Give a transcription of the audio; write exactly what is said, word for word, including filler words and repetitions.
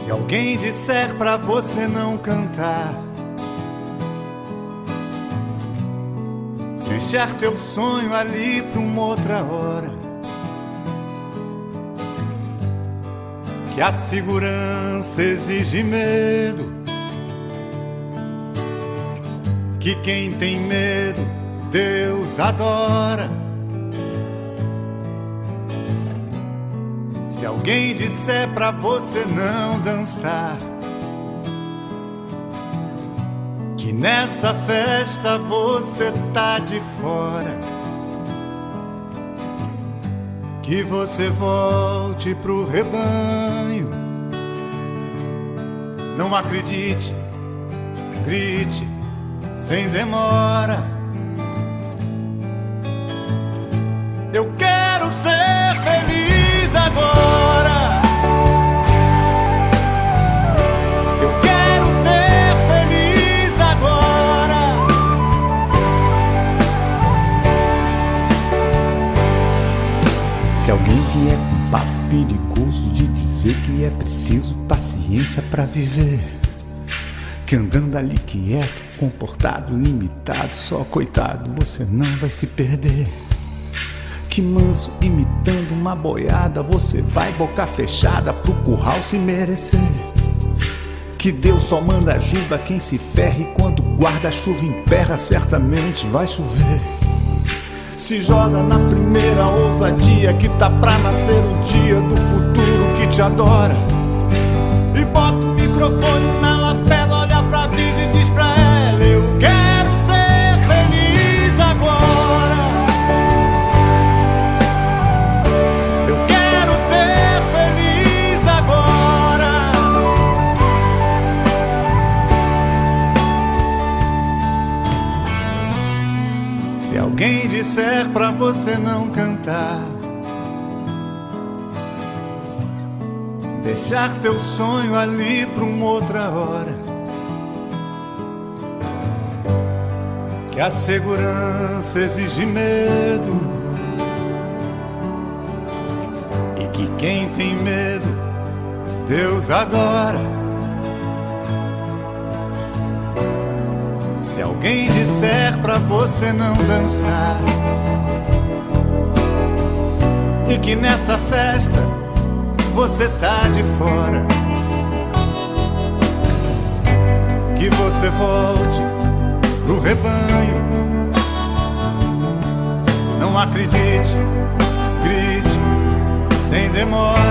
Se alguém disser pra você não cantar, deixar teu sonho ali pra uma outra hora, que a segurança exige medo, que quem tem medo Deus adora. Se alguém disser pra você não dançar, que nessa festa você tá de fora, que você volte pro rebanho, não acredite, grite sem demora. Eu quero ser feliz agora. Eu quero ser feliz agora. Se alguém vier com papo perigoso de dizer que é preciso paciência pra viver, que andando ali quieto, comportado, limitado, só coitado, você não vai se perder. Que manso imitando uma boiada, você vai boca fechada pro curral se merecer. Que Deus só manda ajuda quem se ferra, e quando guarda-chuva emperra, certamente vai chover. Se joga na primeira ousadia, que tá pra nascer o dia do futuro que te adora. E bota o microfone na lapela, olha pra vida e diz pra ela: eu quero ser feliz agora. Eu quero ser feliz agora. Se alguém disser pra você não cantar, deixar teu sonho ali pra uma outra hora, que a segurança exige medo, e que quem tem medo Deus adora. Se alguém disser pra você não dançar, e que nessa festa você tá de fora, que você volte pro rebanho, não acredite, grite sem demora.